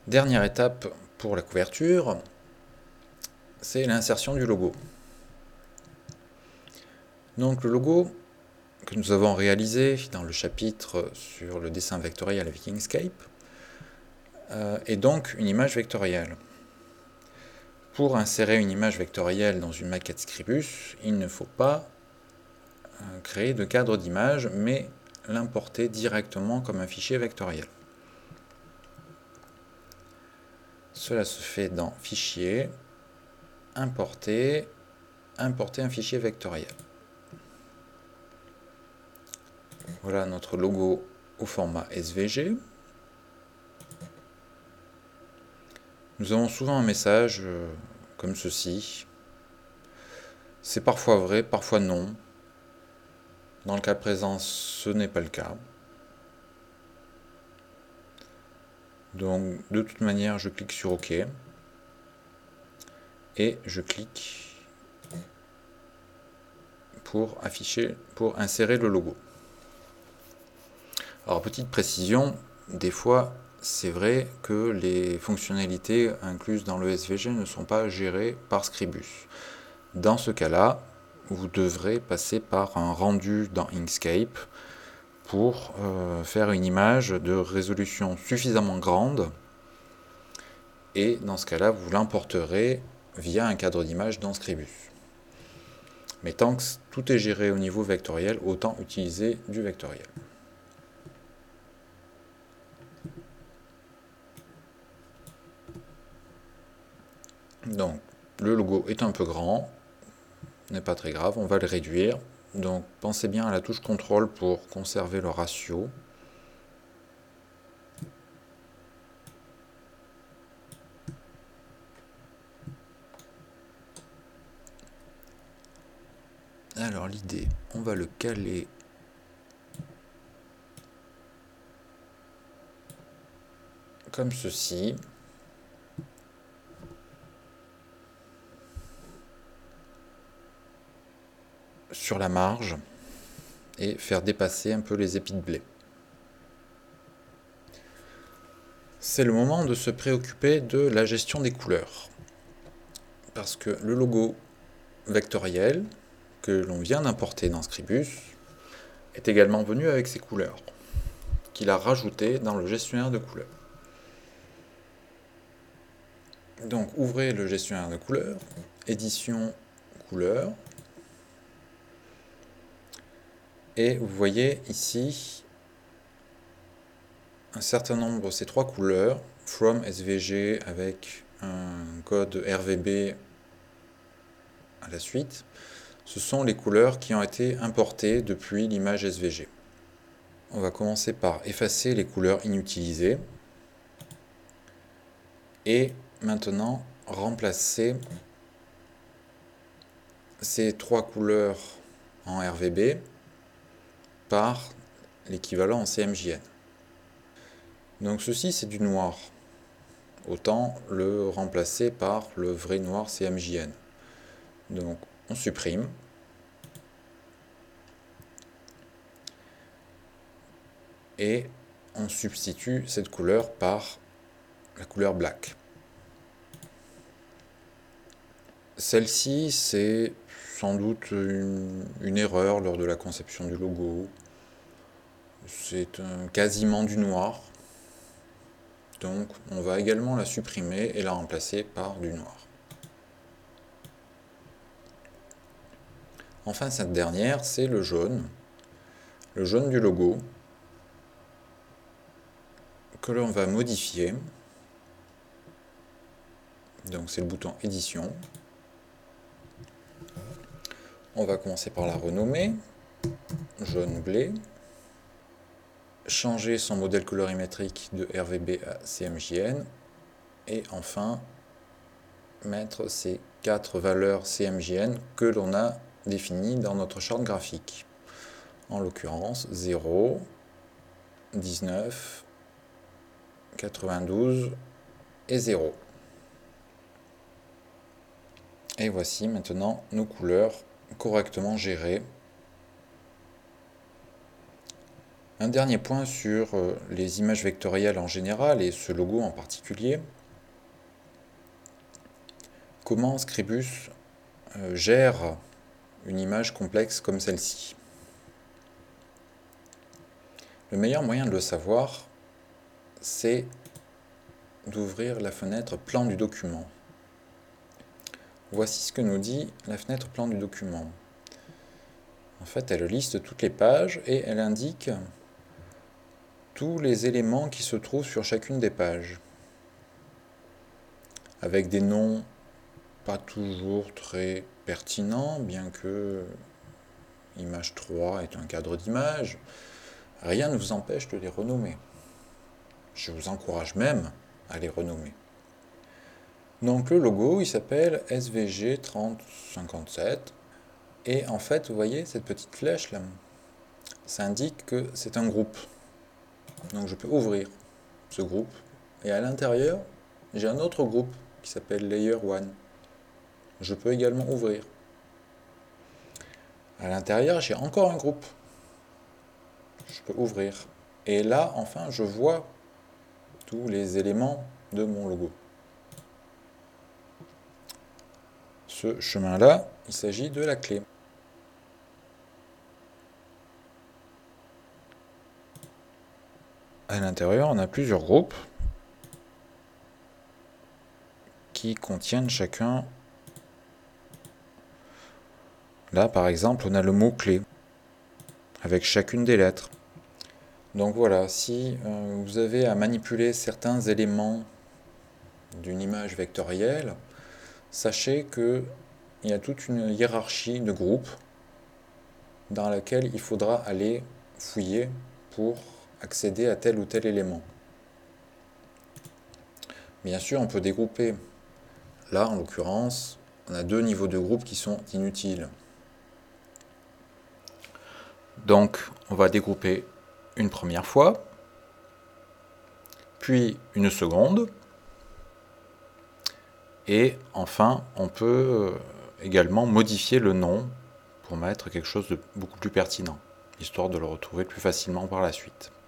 Dernière étape pour la couverture, c'est l'insertion du logo. Donc le logo que nous avons réalisé dans le chapitre sur le dessin vectoriel avec Inkscape est donc une image vectorielle. Pour insérer une image vectorielle dans une maquette Scribus, il ne faut pas créer de cadre d'image, mais l'importer directement comme un fichier vectoriel. Cela se fait dans Fichier, Importer, Importer un fichier vectoriel. Voilà notre logo au format SVG. Nous avons souvent un message comme ceci. C'est parfois vrai, parfois non. Dans le cas présent, ce n'est pas le cas. Donc, de toute manière, je clique sur OK. Et je clique pour insérer le logo. Alors, petite précision, des fois, c'est vrai que les fonctionnalités incluses dans le SVG ne sont pas gérées par Scribus. Dans ce cas-là, vous devrez passer par un rendu dans Inkscape pour faire une image de résolution suffisamment grande, et dans ce cas-là, vous l'importerez via un cadre d'image dans Scribus. Mais tant que tout est géré au niveau vectoriel, autant utiliser du vectoriel. Donc, le logo est un peu grand, n'est pas très grave, on va le réduire. Donc, pensez bien à la touche CTRL pour conserver le ratio. Alors, l'idée, on va le caler comme ceci. Sur la marge et faire dépasser un peu les épis de blé. C'est le moment de se préoccuper de la gestion des couleurs. Parce que le logo vectoriel que l'on vient d'importer dans Scribus est également venu avec ses couleurs, qu'il a rajoutées dans le gestionnaire de couleurs. Donc ouvrez le gestionnaire de couleurs, édition couleurs, et vous voyez ici un certain nombre, ces trois couleurs, from SVG avec un code RVB à la suite, ce sont les couleurs qui ont été importées depuis l'image SVG. On va commencer par effacer les couleurs inutilisées et maintenant remplacer ces trois couleurs en RVB par l'équivalent en CMJN. Donc ceci c'est du noir, autant le remplacer par le vrai noir CMJN. Donc on supprime. Et on substitue cette couleur par la couleur black. Celle-ci, c'est sans doute une erreur lors de la conception du logo. C'est quasiment du noir. Donc on va également la supprimer et la remplacer par du noir. Enfin, cette dernière, c'est le jaune du logo, que l'on va modifier. Donc c'est le bouton édition. On va commencer par la renommer, jaune blé, changer son modèle colorimétrique de RVB à CMJN, et enfin mettre ces 4 valeurs CMJN que l'on a définies dans notre charte graphique. En l'occurrence 0, 19, 92 et 0. Et voici maintenant nos couleurs correctement gérées Un dernier point sur les images vectorielles en général et ce logo en particulier. Comment Scribus gère une image complexe comme celle-ci? Le meilleur moyen de le savoir, c'est d'ouvrir la fenêtre Plan du document. Voici ce que nous dit la fenêtre Plan du document. En fait, elle liste toutes les pages et elle indique tous les éléments qui se trouvent sur chacune des pages, avec des noms pas toujours très pertinents, bien que image 3 est un cadre d'image. Rien ne vous empêche de les renommer. Je vous encourage même à les renommer. Donc le logo, il s'appelle SVG 3057. Et en fait, vous voyez cette petite flèche là, ça indique que c'est un groupe. Donc je peux ouvrir ce groupe. Et à l'intérieur, j'ai un autre groupe qui s'appelle Layer 1. Je peux également ouvrir. À l'intérieur, j'ai encore un groupe. Je peux ouvrir. Et là, enfin, je vois tous les éléments de mon logo. Ce chemin-là, il s'agit de la clé. À l'intérieur, on a plusieurs groupes qui contiennent chacun. Là, par exemple, on a le mot-clé avec chacune des lettres. Donc voilà, si vous avez à manipuler certains éléments d'une image vectorielle, sachez qu'il y a toute une hiérarchie de groupes dans laquelle il faudra aller fouiller pour accéder à tel ou tel élément. Bien sûr, on peut dégrouper. Là, en l'occurrence, on a deux niveaux de groupe qui sont inutiles. Donc, on va dégrouper une première fois, puis une seconde, et enfin, on peut également modifier le nom pour mettre quelque chose de beaucoup plus pertinent, histoire de le retrouver plus facilement par la suite.